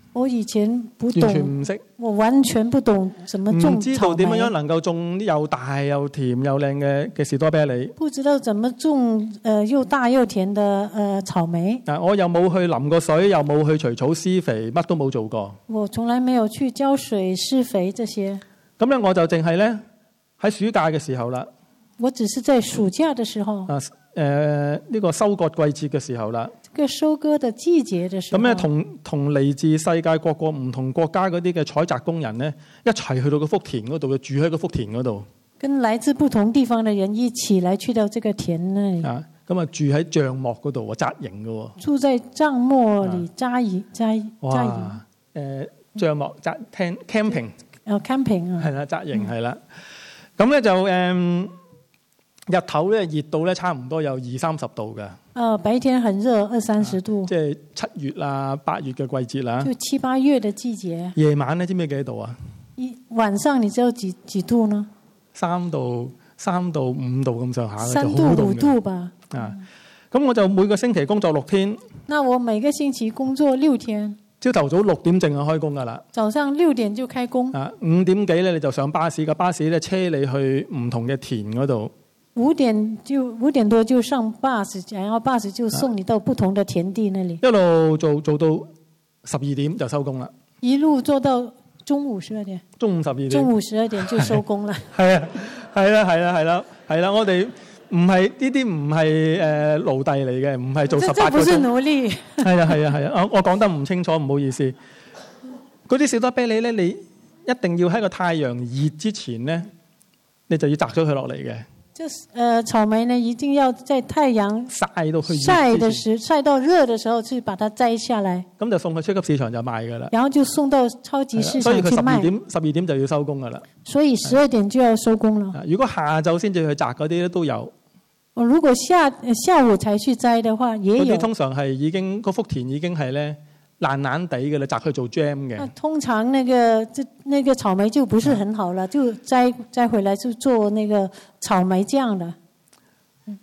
A: 我以前不懂，
B: 完全唔識，
A: 我完全不懂怎麼種草莓，
B: 唔知道點樣能夠種又大又甜又靚嘅嘅士多啤梨，
A: 不知道怎麼種呃又大又甜的呃草莓。
B: 啊，我又冇去淋過水，又冇去除草施肥，乜都冇做過。
A: 我從來沒有去澆水施肥這些。
B: 咁咧我就淨係咧喺暑假嘅時候啦。
A: 我只是在暑假的時候。
B: 啊，誒、呃、呢、這個收割季節嘅時候啦。
A: 這個收割的季節的時候。咁咧
B: 同同嚟自世界各個唔同國家嗰啲嘅採摘工人咧，一齊去到個福田嗰度，住喺個福田嗰度。跟
A: 來自不同地方嘅人一起來去到這個田那裡。
B: 啊，咁啊住喺帳幕嗰度啊，紮營嘅喎。住
A: 在帳幕裡紮營紮紮營。
B: 哇！誒帳幕紮 tent camping。
A: 哦 camping 啊。
B: 係啦，紮營係啦。咁咧就誒。嗯日頭咧熱到咧差唔多有二三十度嘅。
A: 呃，白天很熱，二三十度。
B: 即係七月啊、八月嘅季節啦。
A: 就七八月嘅季節。
B: 夜晚咧知唔知幾多度啊？
A: 晚上你知道幾幾度呢？
B: 三度、三度、五度咁上下。
A: 三度五度吧。
B: 啊，咁我就每個星期工作六天。
A: 那我每個星期工作六天。
B: 朝頭早六點正就開工噶啦。
A: 早上六點就開工。
B: 啊，五點幾咧你就上巴士，個巴士咧車你去唔同嘅田嗰度。
A: 五點就五點多就上巴士，然後巴士就送你到不同的田地那裡。一
B: 路做做到十二點就收工啦。一
A: 路做到中午十二點。中午十二點。中午十二點就收工啦。係啊，係啦，係啦，係啦，係啦，我哋唔係呢啲唔係誒奴隸嚟嘅，唔係做十八個鐘。這不是奴隸。係啊，係啊，係啊，我我講得唔清楚，唔好意思。嗰啲士多啤梨咧，你一定要喺個太陽熱之前咧，你就要摘咗佢落嚟嘅。就是，呃，草莓呢，一定要在太陽曬到去曬的時曬到熱的時候去把它摘下來。咁就送去超級市場就賣噶啦。然後就送到超級市場去賣。所以佢十二點十二點就要收工噶啦。所以十二點就要收工了。如果下晝先至去摘嗰啲咧都有。我如果下下午才去摘的話，也有。嗰啲通常係已經個福田已經係咧爛爛地嘅啦，摘去做 jam 嘅。通常那個這那個草莓就不是很好了，就摘摘回來就做那個草莓醬的。嗯，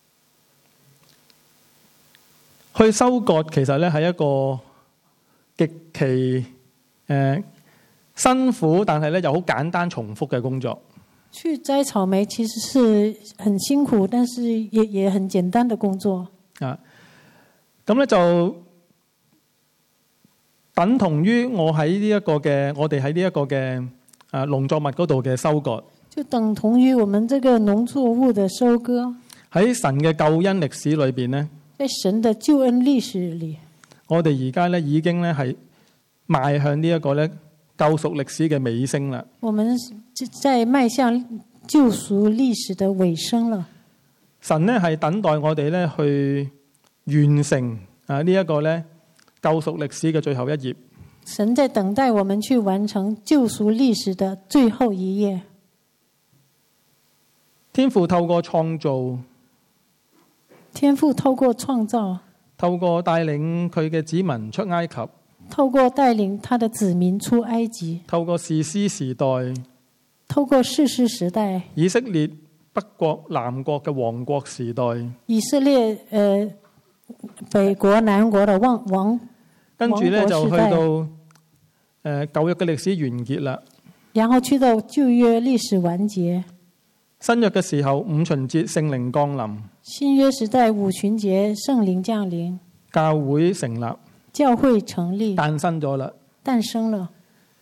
A: 去收割其實咧係一個極其誒、呃、辛苦，但係咧又好簡單重複嘅工作。去摘草莓其實是很辛苦，但是也也很簡單的工作。啊，咁咧就。等同於我喺呢一個嘅，我哋喺呢一個嘅啊農作物嗰度嘅收割，就等同於我們這個農作物的收割。喺神嘅救恩歷史裏邊呢，在神的救恩歷史裏，我哋而家咧已經咧係邁向呢一個咧救贖歷史嘅尾聲啦。我們在邁向救贖歷史的尾聲了。神咧係等待我哋咧去完成啊呢一個咧。救贖歷史嘅最後一頁，神在等待我們去完成救贖歷史的最後一頁。天父透過創造，天父透過創造，透過帶領佢嘅子民出埃及，透過帶領他的子民出埃及，透過士師時代，透過士師時代，以色列北國南國嘅王國時代，以色列誒、呃、北國南國嘅王王。跟住咧就去到誒舊約嘅歷史完結啦，然後去到舊約歷史完結。新約嘅時候五旬節聖靈降臨，新約時代五旬節聖靈降臨，教會成立，教會成立，誕生咗啦，誕生了。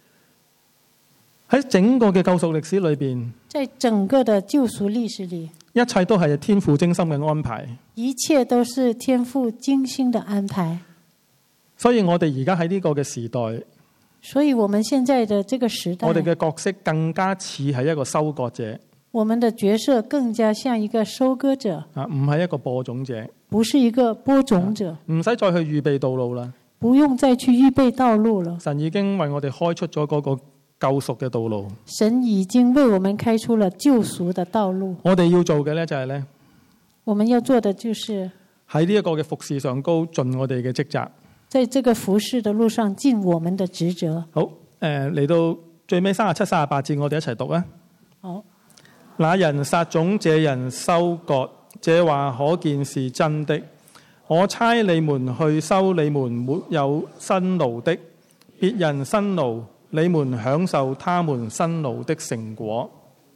A: 喺整個嘅救贖歷史裏邊，在整個嘅救贖歷史裏，一切都係天父精心嘅安排，一切都是天父精心嘅安排。所以我哋而家喺呢個嘅時代，所以我們現在的這個時代，我哋嘅角色更加似係一個收割者。我們的角色更加像一個收割者，啊，唔係一個播種者，不是一個播種者，唔使再去預備道路啦，不用再去預備道路了。神已經為我哋開出咗嗰個救贖嘅道路，神已經為我們開出了救贖的道路。我哋要做嘅咧就係咧，我們要做的就是喺呢一個嘅服事上高盡我哋嘅職責。在這個服事的路上盡我們的職責。好，誒、呃、嚟到最尾三十七、三十八節，我哋一齊讀啊。好，那人撒種，這人收割，這話可見是真的。我差你們去收你們沒有辛勞的，
B: 別人辛勞，你們享受他們辛勞的成果。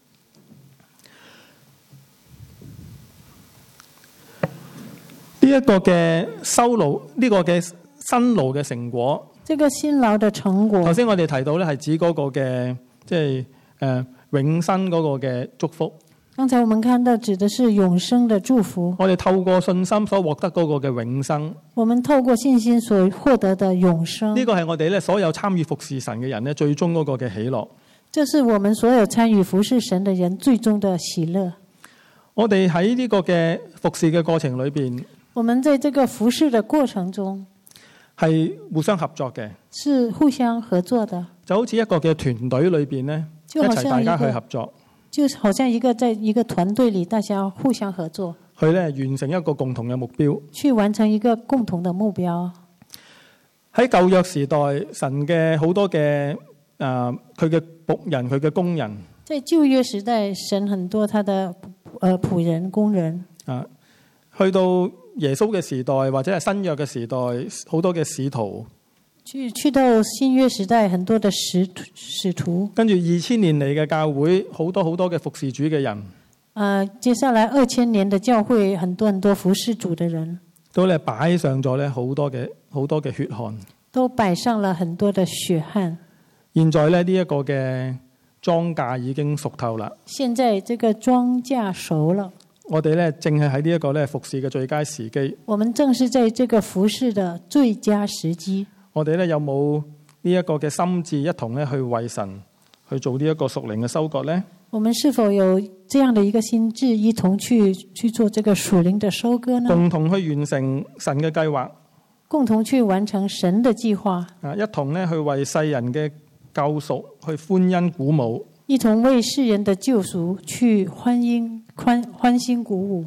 B: 呢、這、一個嘅收勞，呢、這個嘅辛勞嘅成果。
A: 這個辛勞的成果。
B: 頭先我哋提到咧，係指嗰個嘅即係誒永生嗰個嘅祝福。
A: 剛才我們看到指的是永生的祝福。
B: 我哋透過信心所獲得嗰個嘅永生。
A: 我們透過信心所獲得的永生。
B: 呢個係我哋咧所有參與服侍神嘅人咧最終嗰個嘅喜樂。
A: 這是我們所有參與服侍神的人最終的喜樂。
B: 我哋喺呢個嘅服侍嘅過程裏邊，
A: 我們在這個服侍的過程中
B: 係互相合作嘅，
A: 是互相合作的，
B: 就好似一個嘅團隊裏邊咧，一齊大家去合作，
A: 就好像一個在一個團隊裏，大家互相合作，
B: 去咧完成一個共同嘅目標，
A: 去完成一個共同的目標。
B: 喺舊約時代，神嘅好多嘅誒佢嘅僕人，佢嘅工人，
A: 在舊約時代，神很多他的誒僕人工人
B: 啊，去到耶穌嘅時代或者係新約嘅時代，好多嘅使徒。
A: 去去到新約時代，很多的使使徒。跟住
B: 二千年嚟嘅教會，好多好多嘅服侍主嘅人。
A: 誒、呃，接下來二千年的教會，很多很多服侍主嘅人，
B: 都咧擺上咗咧好多嘅好多嘅血汗，
A: 都擺上了很多的血汗。
B: 現在咧呢一個嘅莊稼已經熟透啦。
A: 現在這個莊稼熟了。
B: 我哋咧正係喺呢一個咧服侍嘅最佳時機。
A: 我們正是在這個服侍的最佳時機。
B: 我哋咧有冇呢一個嘅心志，一同咧去為神去做呢一個屬靈嘅收割呢？
A: 我們是否有這樣的一個心志，一同去去做這個屬靈的收割呢？
B: 共同去完成神嘅計劃，
A: 共同去完成神的計劃。
B: 啊，一同咧去為世人嘅救贖去歡欣鼓舞。
A: 一同為世人的救贖去歡欣歡歡欣鼓舞，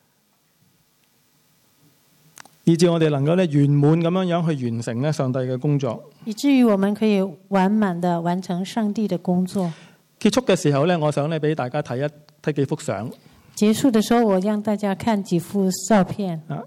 B: 以致我哋能夠咧圓滿咁樣樣去完成咧上帝嘅工作，
A: 以至於我們可以完滿地完成上帝的工作。
B: 結束嘅時候咧，我想咧俾大家睇一睇幾幅相。
A: 結束的時候，我讓大家看幾幅照片。
B: 啊，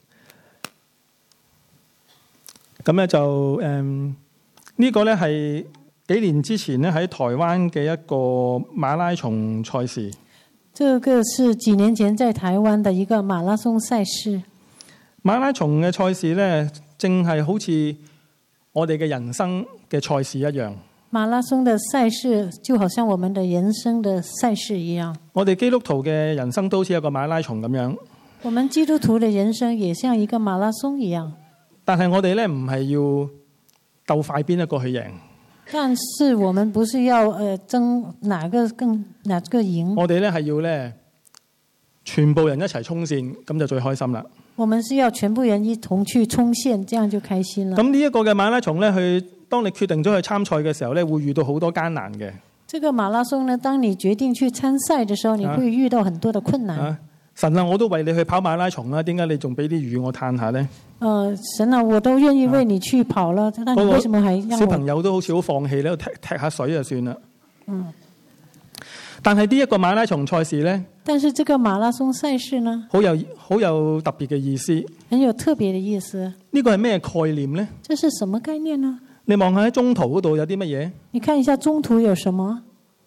B: 咁咧就誒、嗯這個、呢個咧係。幾年之前咧喺台灣嘅一個馬拉松賽事，
A: 這個是幾年前在台灣的一個馬拉松賽事。
B: 馬拉松嘅賽事咧，正係好似我哋嘅人生嘅賽事一樣。
A: 馬拉松的賽事就好像我們的人生的賽事一樣。
B: 我哋基督徒嘅人生都好似一個馬拉松咁樣。
A: 我們基督徒的人生也像一個馬拉松一樣。
B: 但係我哋咧唔係要鬥快邊一個去贏。
A: 但是我們不是要誒爭哪個更哪個贏？
B: 我哋咧係要咧全部人一齊衝線，咁就最開心啦。
A: 我們是要全部人一同去衝線，這樣就開心了。
B: 咁呢一個嘅馬拉松咧，去當你決定咗去參賽嘅時候咧，會遇到好多艱難嘅。
A: 這個馬拉松呢，當你決定去參賽嘅時候，你會遇到很多的困難。
B: 啊，神啊，我都為你去跑馬拉松啦，點解你仲俾啲雨我嘆下咧？
A: 呃，神啊，我都願意為你去跑了，但、啊、你為什麼還讓我？
B: 小朋友都好似好放棄咧，踢踢下水就算啦。
A: 嗯。
B: 但係呢一個馬拉松賽事咧，
A: 但是這個馬拉松賽事呢，
B: 好有好有特別嘅意思。
A: 很有特別嘅意思。
B: 呢個係咩概念呢？
A: 這是什麼概念呢？
B: 你望下喺中途嗰度有啲乜嘢？
A: 你看一下中途有什麼？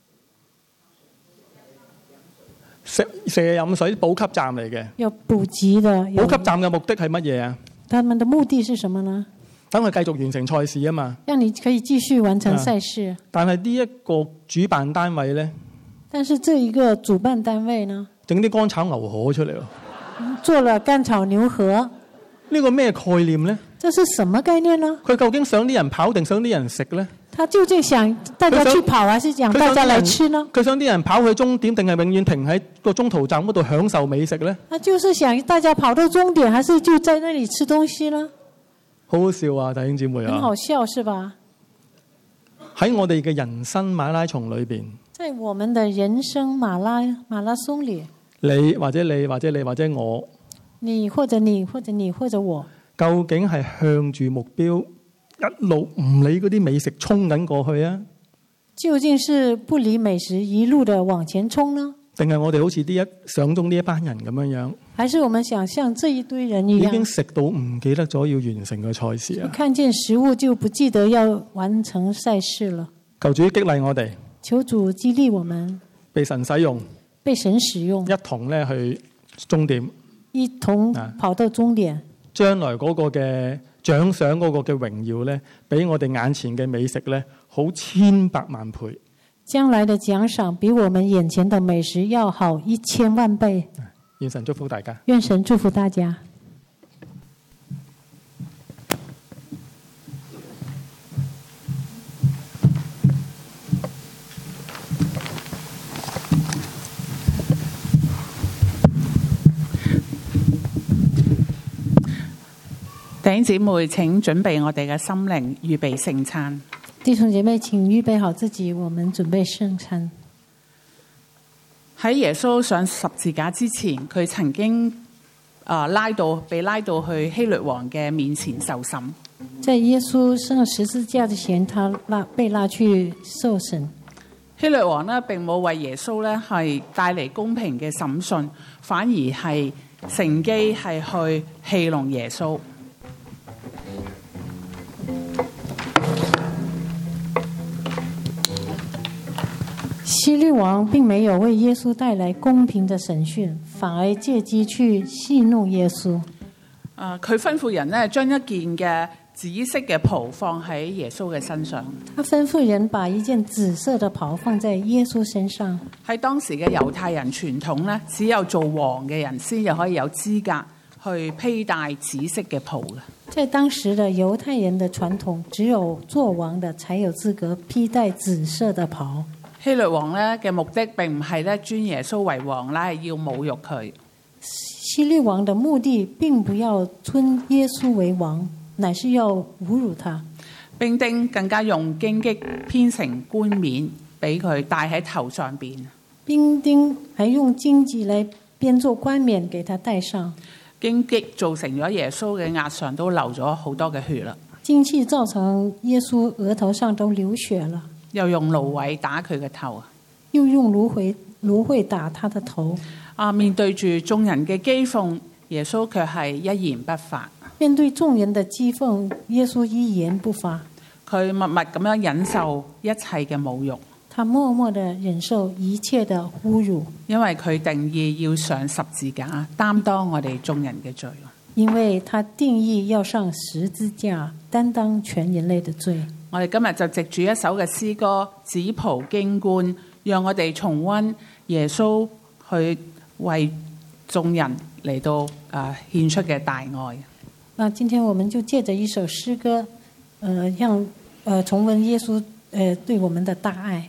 B: 食蛇飲水補給站嚟嘅，
A: 有補給的。
B: 補給站嘅目的係乜嘢啊？
A: 他們的目的是什麼呢？
B: 等佢繼續完成賽事啊嘛。
A: 讓你可以繼續完成賽事。啊、但係
B: 呢一個主辦單位咧？
A: 但是這一個主辦單位呢？
B: 整啲乾炒牛河出嚟咯。
A: 做了乾炒牛河。
B: 呢個咩概念咧？
A: 這是什麼概念呢？
B: 佢究竟想啲人跑定想啲人食咧？
A: 他究竟想大家去跑，還是想大家來吃呢？
B: 佢想啲人跑去終點，定係永遠停喺個中途站嗰度享受美食咧？
A: 他就是想大家跑到終點，還是就在那裡吃東西呢？
B: 好好笑啊，弟兄姊妹啊！
A: 很好笑，是吧？
B: 喺我哋嘅人生馬拉松裏邊，
A: 在我們的人生馬拉馬拉松裡，
B: 你或者你或者你或者我，
A: 你或者你或者你或者我，
B: 究竟係向住目標一路唔理嗰啲美食衝緊過去啊？
A: 究竟是不理美食一路的往前衝呢？
B: 定係我哋好似啲一想中呢一班人咁樣樣？
A: 還是我們想像這一堆人一樣，
B: 已經食到唔記得咗要完成嘅賽事啊！
A: 看見食物就不記得要完成賽事了。
B: 求主激勵我哋，
A: 求主激勵我們，
B: 被神使用，
A: 被神使用，
B: 一同咧去終點，
A: 一同跑到終點。
B: 將來嗰個嘅獎賞嗰個嘅榮耀咧，比我哋眼前嘅美食咧好千百萬倍。
A: 將來的獎賞比我們眼前的美食要好一千萬倍。
B: 願神祝福大家。
A: 願神祝福大家。
C: 弟兄姊妹，請準備我哋嘅心靈，預備聖餐。
A: 弟兄姐妹，請預備好自己，我們準備聖餐。
C: 喺耶穌上十字架之前，佢曾經啊、呃、拉到被拉到去希律王嘅面前受審。
A: 在耶穌上十字架之前，他拉被拉去受審。
C: 希律王呢並冇為耶穌呢係帶嚟公平嘅審訊，反而係乘機係去戲弄耶穌。
A: 希律王並沒有為耶穌帶來公平的審訊，反而借機去戲弄耶穌。
C: 啊！佢吩咐人呢將一件嘅紫色嘅袍放喺耶穌嘅身上。
A: 他吩咐人把一件紫色的袍放在耶穌身上。
C: 喺當時嘅猶太人傳統呢，只有做王嘅人先至可以有資格去披戴紫色嘅袍嘅。
A: 在當時的猶太人的傳統，只有做王的才有資格披戴紫色的袍。
C: 希律王咧嘅目的並唔係咧尊耶穌為王，乃係要侮辱佢。
A: 希律王的目的並不要尊耶穌為王，乃是要侮辱他。
C: 兵丁更加用荊棘編成冠冕俾佢戴喺頭上邊。
A: 兵丁還用荊棘來編做冠冕給他戴上。
C: 荊棘造成咗耶穌嘅額上都流咗好多嘅血啦。
A: 荊棘造成耶穌額頭上都流血了。
C: 又用蘆葦打佢嘅頭，
A: 又用蘆葦蘆葦打他的頭。
C: 啊！面對住眾人嘅譏諷，耶穌卻係一言不發。
A: 面對眾人的譏諷，耶穌一言不發。
C: 佢默默咁樣忍受一切嘅侮辱。
A: 他默默地忍受一切的侮辱，
C: 因為佢定意要上十字架，擔當我哋眾人嘅罪。
A: 因為他定意要上十字架，擔當全人類的罪。
C: 我哋今日就藉住一首嘅詩歌《紫袍經冠》，讓我哋重溫耶穌去為眾人嚟到啊獻出嘅大愛。
A: 那今天我們就借着一首詩歌，呃，讓呃重溫耶穌呃對我們的大愛。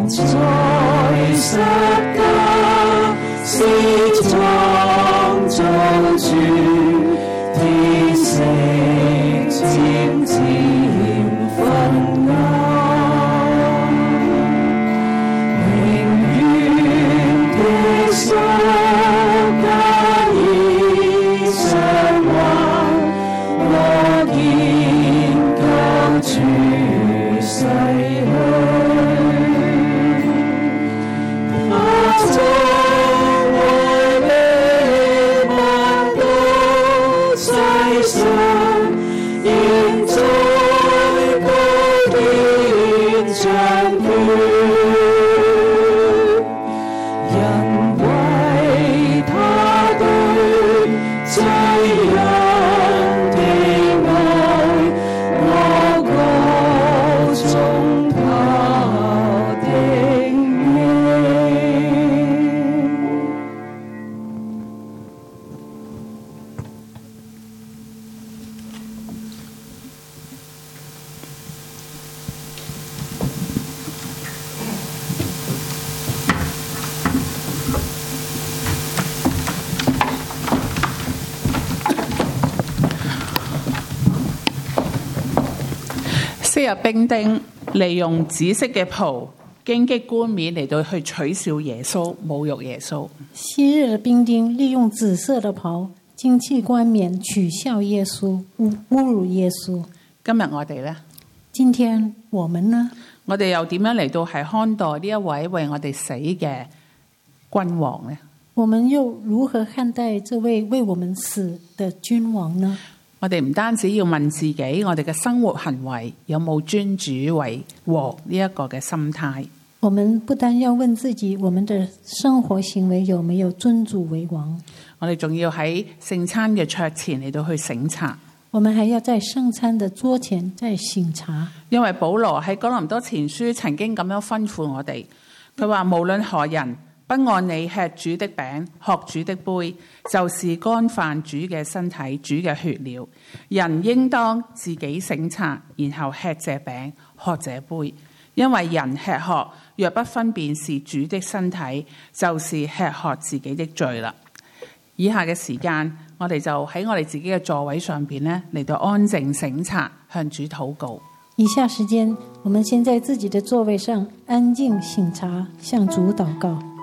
C: 昔日兵丁利用紫色嘅袍、荊棘冠冕嚟到去取笑耶穌、侮辱耶穌。
A: 昔日的兵丁利用紫色的袍、荊棘冠冕取笑耶穌、侮辱耶穌。
C: 今日我哋呢？
A: 今天我們呢？
C: 我哋又點樣嚟到係看待呢一位為我哋死嘅君王呢？
A: 我們又如何看待這位為我們死的君王呢？
C: 我哋唔單止要問自己，我哋嘅生活行為有冇尊主為王呢一個嘅心態？
A: 我們不單要問自己，我們的生活行為有沒有尊主為王？
C: 我哋仲要喺聖餐嘅桌前嚟到去省察。
A: 我們還要在聖餐的桌前再省察。
C: 因為保羅喺哥林多前書曾經咁樣吩咐我哋，佢話無論何人不按你吃主的餅、喝主的杯，就是干犯主嘅身體、主嘅血了。人應當自己省察，然後吃這餅、喝這杯。因為人吃喝若不分辨是主的身體，就是吃喝自己的罪啦。以下嘅時間，我哋就喺我哋自己嘅座位上邊呢嚟到安靜省察，向主禱告。
A: 以下時間，我們先在自己的座位上安靜省察，向主禱告。